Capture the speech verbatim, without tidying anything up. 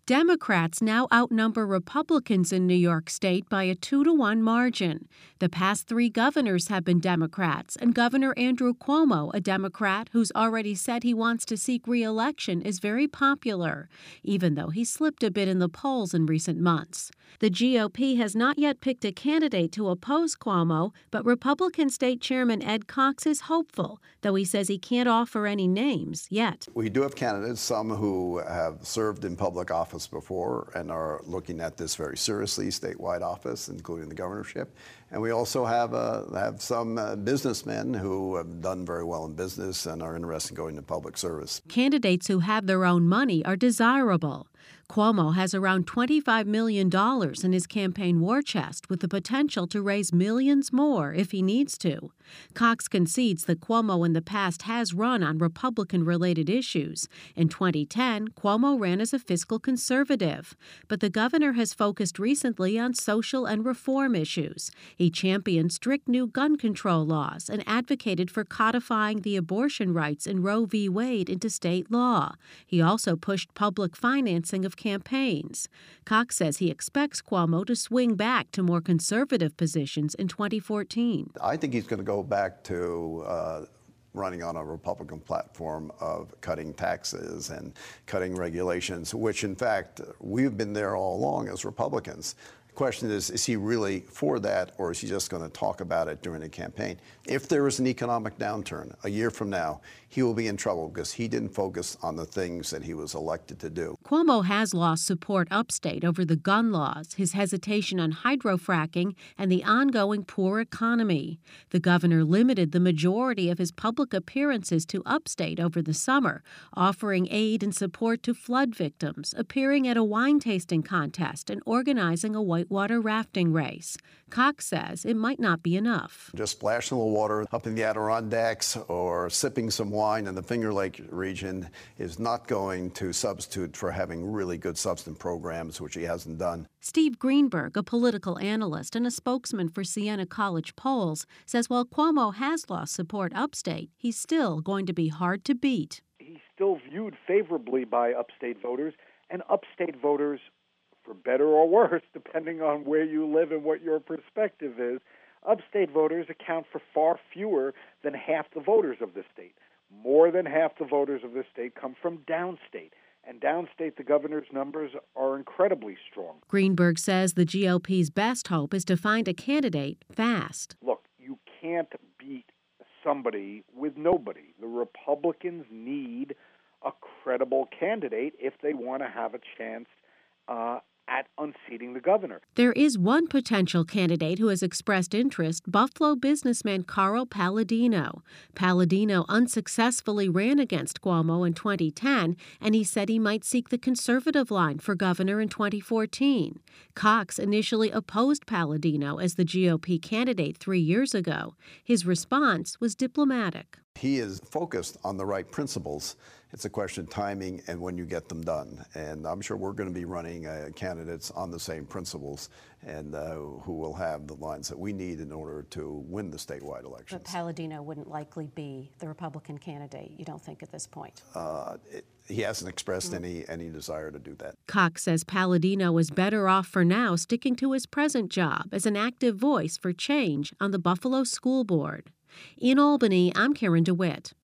Democrats now outnumber Republicans in New York State by a two to one margin. The past three governors have been Democrats, and Governor Andrew Cuomo, a Democrat who's already said he wants to seek re-election, is very popular, even though he slipped a bit in the polls in recent months. The G O P has not yet picked a candidate to oppose Cuomo, but Republican State Chairman Ed Cox is hopeful, though he says he can't offer any names yet. We do have candidates, some who have served in public office before and are looking at this very seriously, statewide office, including the governorship. And we also have uh, have some uh, businessmen who have done very well in business and are interested in going to public service. Candidates who have their own money are desirable. Cuomo has around twenty-five million dollars in his campaign war chest, with the potential to raise millions more if he needs to. Cox concedes that Cuomo in the past has run on Republican-related issues. In twenty ten, Cuomo ran as a fiscal conservative, but the governor has focused recently on social and reform issues. He championed strict new gun control laws and advocated for codifying the abortion rights in Roe v. Wade into state law. He also pushed public financing of campaigns. Cox says he expects Cuomo to swing back to more conservative positions in twenty fourteen. I think he's going to go back to uh, running on a Republican platform of cutting taxes and cutting regulations, which, in fact, we've been there all along as Republicans. The question is, is he really for that, or is he just going to talk about it during a campaign? If there is an economic downturn a year from now, he will be in trouble because he didn't focus on the things that he was elected to do. Cuomo has lost support upstate over the gun laws, his hesitation on hydrofracking, and the ongoing poor economy. The governor limited the majority of his public appearances to upstate over the summer, offering aid and support to flood victims, appearing at a wine tasting contest, and organizing a whitewater rafting race. Cox says it might not be enough. Just splashing a little water up in the Adirondacks or sipping some wine in the Finger Lake region is not going to substitute for having really good substantive programs, which he hasn't done. Steve Greenberg, a political analyst and a spokesman for Siena College Polls, says while Cuomo has lost support upstate, he's still going to be hard to beat. He's still viewed favorably by upstate voters, and upstate voters, for better or worse, depending on where you live and what your perspective is, upstate voters account for far fewer than half the voters of the state. More than half the voters of the state come from downstate. And downstate, the governor's numbers are incredibly strong. Greenberg says the G O P's best hope is to find a candidate fast. Look, you can't beat somebody with nobody. The Republicans need a credible candidate if they want to have a chance uh, at unseating the governor. There is one potential candidate who has expressed interest, Buffalo businessman Carl Paladino. Paladino unsuccessfully ran against Cuomo in twenty ten, and he said he might seek the conservative line for governor in twenty fourteen. Cox initially opposed Paladino as the G O P candidate three years ago. His response was diplomatic. He is focused on the right principles. It's a question of timing and when you get them done. And I'm sure we're going to be running uh, candidates on the same principles and uh, who will have the lines that we need in order to win the statewide elections. But Paladino wouldn't likely be the Republican candidate, you don't think, at this point? Uh, it, he hasn't expressed mm-hmm. any, any desire to do that. Cox says Paladino is better off for now sticking to his present job as an active voice for change on the Buffalo School Board. In Albany, I'm Karen DeWitt.